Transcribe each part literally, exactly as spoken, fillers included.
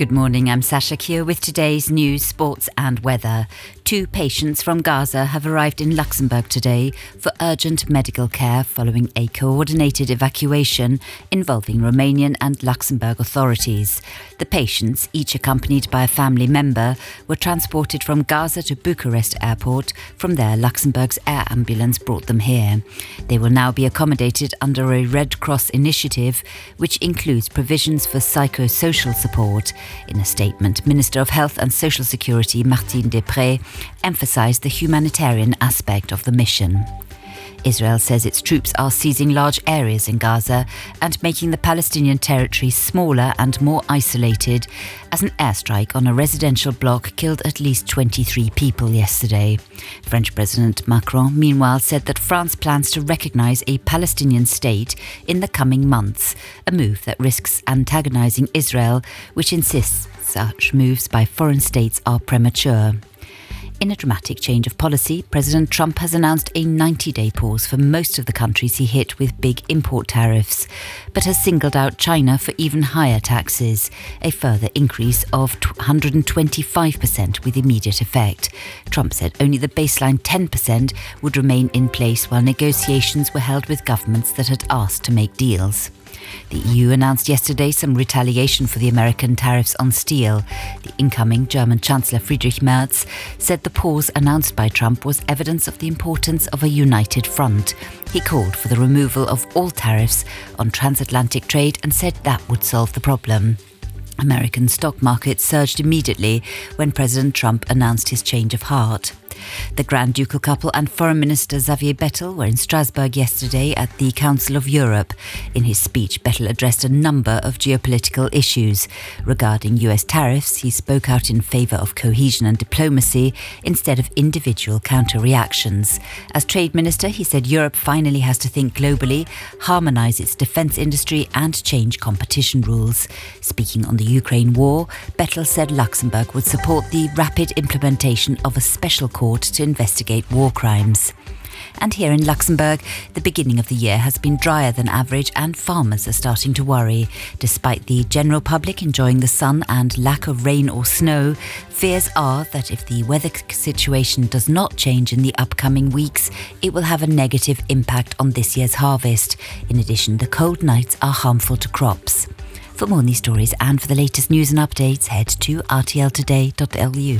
Good morning, I'm Sasha Keogh with today's news, sports and weather. Two patients from Gaza have arrived in Luxembourg today for urgent medical care following a coordinated evacuation involving Romanian and Luxembourg authorities. The patients, each accompanied by a family member, were transported from Gaza to Bucharest airport. From there, Luxembourg's air ambulance brought them here. They will now be accommodated under a Red Cross initiative, which includes provisions for psychosocial support. In a statement, Minister of Health and Social Security Martine Deprez emphasised the humanitarian aspect of the mission. Israel says its troops are seizing large areas in Gaza and making the Palestinian territory smaller and more isolated, as an airstrike on a residential block killed at least twenty-three people yesterday. French President Macron, meanwhile, said that France plans to recognise a Palestinian state in the coming months, a move that risks antagonising Israel, which insists such moves by foreign states are premature. In a dramatic change of policy, President Trump has announced a ninety-day pause for most of the countries he hit with big import tariffs, but has singled out China for even higher taxes, a further increase of one hundred twenty-five percent with immediate effect. Trump said only the baseline ten percent would remain in place while negotiations were held with governments that had asked to make deals. The E U announced yesterday some retaliation for the American tariffs on steel. The incoming German Chancellor Friedrich Merz said the pause announced by Trump was evidence of the importance of a united front. He called for the removal of all tariffs on transatlantic trade and said that would solve the problem. American stock markets surged immediately when President Trump announced his change of heart. The Grand Ducal couple and Foreign Minister Xavier Bettel were in Strasbourg yesterday at the Council of Europe. In his speech, Bettel addressed a number of geopolitical issues. Regarding U S tariffs, he spoke out in favour of cohesion and diplomacy instead of individual counter-reactions. As Trade Minister, he said Europe finally has to think globally, harmonise its defence industry and change competition rules. Speaking on the Ukraine war, Bettel said Luxembourg would support the rapid implementation of a special court to investigate war crimes. And here in Luxembourg, the beginning of the year has been drier than average and farmers are starting to worry. Despite the general public enjoying the sun and lack of rain or snow, fears are that if the weather situation does not change in the upcoming weeks, it will have a negative impact on this year's harvest. In addition, the cold nights are harmful to crops. For more on these stories and for the latest news and updates, head to r t l today dot l u.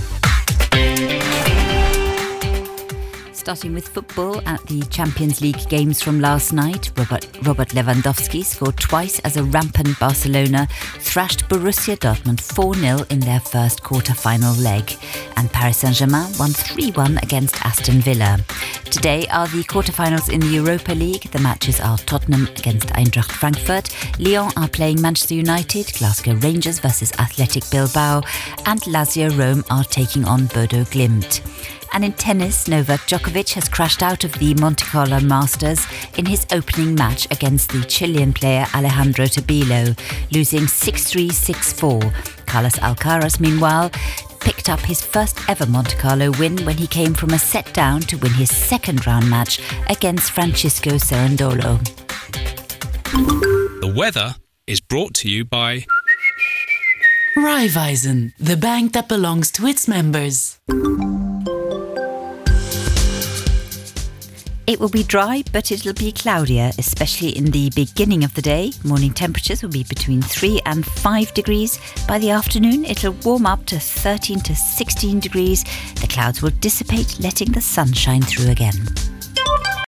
Starting with football, at the Champions League games from last night, Robert, Robert Lewandowski scored twice as a rampant Barcelona thrashed Borussia Dortmund four nil in their first quarter-final leg, and Paris Saint-Germain won three one against Aston Villa. Today are the quarter-finals in the Europa League. The matches are Tottenham against Eintracht Frankfurt, Lyon are playing Manchester United, Glasgow Rangers versus Athletic Bilbao, and Lazio Rome are taking on Bodo Glimt. And in tennis, Novak Djokovic has crashed out of the Monte Carlo Masters in his opening match against the Chilean player Alejandro Tabilo, losing six three, six four. Carlos Alcaraz, meanwhile, picked up his first ever Monte Carlo win when he came from a set down to win his second round match against Francisco Cerundolo. The weather is brought to you by Raiffeisen, the bank that belongs to its members. It will be dry, but it'll be cloudier, especially in the beginning of the day. Morning temperatures will be between three and five degrees. By the afternoon, it'll warm up to thirteen to sixteen degrees. The clouds will dissipate, letting the sun shine through again.